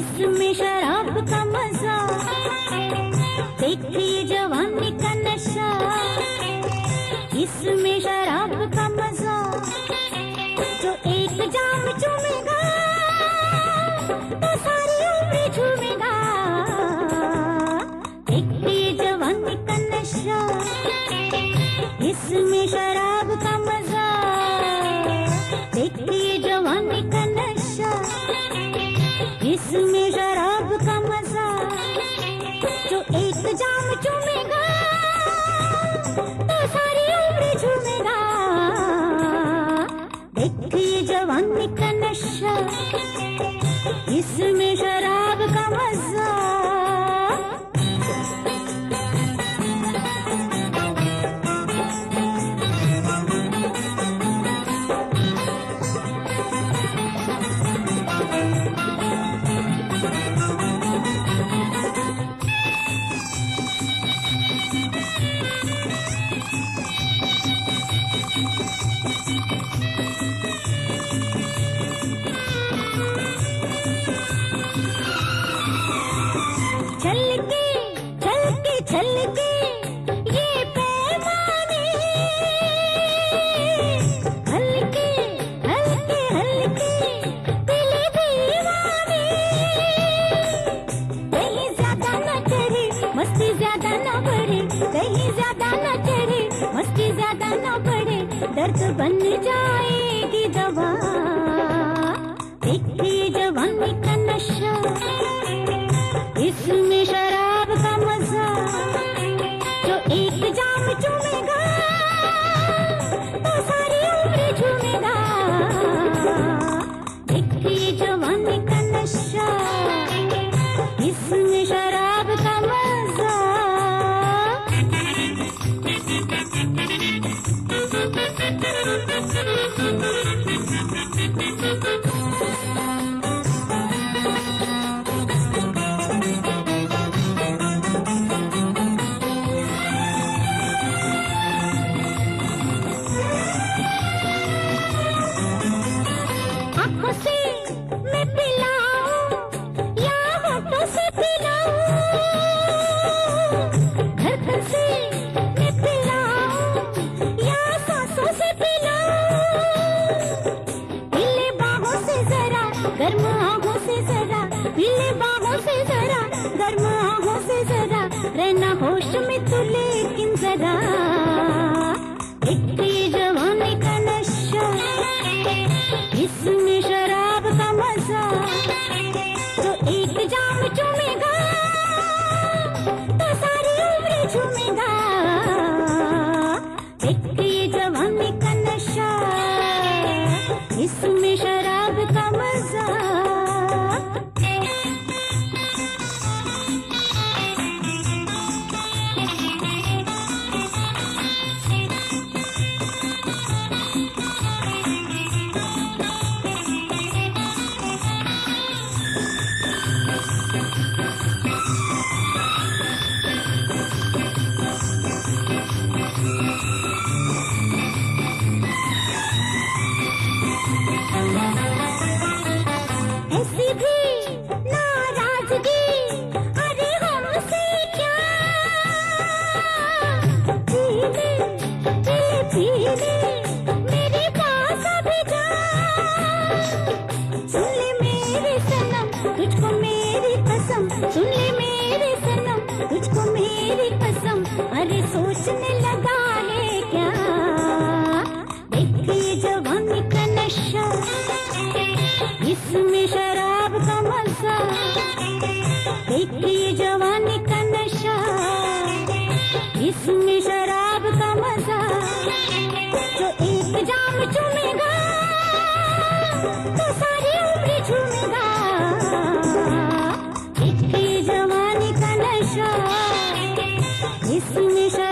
इसमें शराब का मजा, देखिए जवानी का नशा। इसमें शराब का मजा, जो एक जाम चूमेगा तो सारी उम्र झूमेगा। देखिए जवानी का नशा, इसमें शराब का मजा। देखिए जवानी का नशा, इसमें शराब का मजा, जो एक जाम चूमेगा तो सारी उम्र झूमेगा। देखिए जवानी का नशा, इसमें शराब का मजा। चल के ये पैमाने, हल्के हल्के हल्के दिल दीवाने। कहीं ज्यादा न चढ़े मस्ती ज्यादा न बढ़े, कहीं ज्यादा न चढ़े मस्ती ज्यादा न बढ़े, दर्द बन जाएगी दवा। देखिए जवानी का नशा, इसमें शराब का मजा, जो एक जाम चूमेगा तो सारी उम्र झूमेगा। देखिए जवानी का नशा, इसमें शराब का मजा। आँखों से मैं पिलाऊं या होठों से पिलाऊं, धड़कन से मैं पिलाऊं या सांसों से पिलाऊं। हिले बाहों से जरा गर्म आहों से जरा, हिले बाहों से जरा गर्म आहों से जरा, रहना होश में तू लेकिन जरा। देखिए जवानी का नशा, इसमें शराब का मजा, जो एक जाम चूमेगा तो सारी उम्र झूमेगा। देखिए जवानी का नशा, इसमें शराब का मजा। ऐसी भी नाराजगी, अरे हमसे क्या, पीले पीले पीले मेरे पास अभी जा। सुन ले मेरे सनम तुझको मेरी कसम, सुन ले मेरे सनम तुझको मेरी कसम, अरे सोचने लगा है क्या। देखिए जवानी का नशा, इसमें शराब का मजा। देखिए जवानी का नशा, इसमें शराब का मजा, जो एक जाम चूमेगा तो सारी उम्र झूमेगा। देखिए जवानी का नशा, इसमें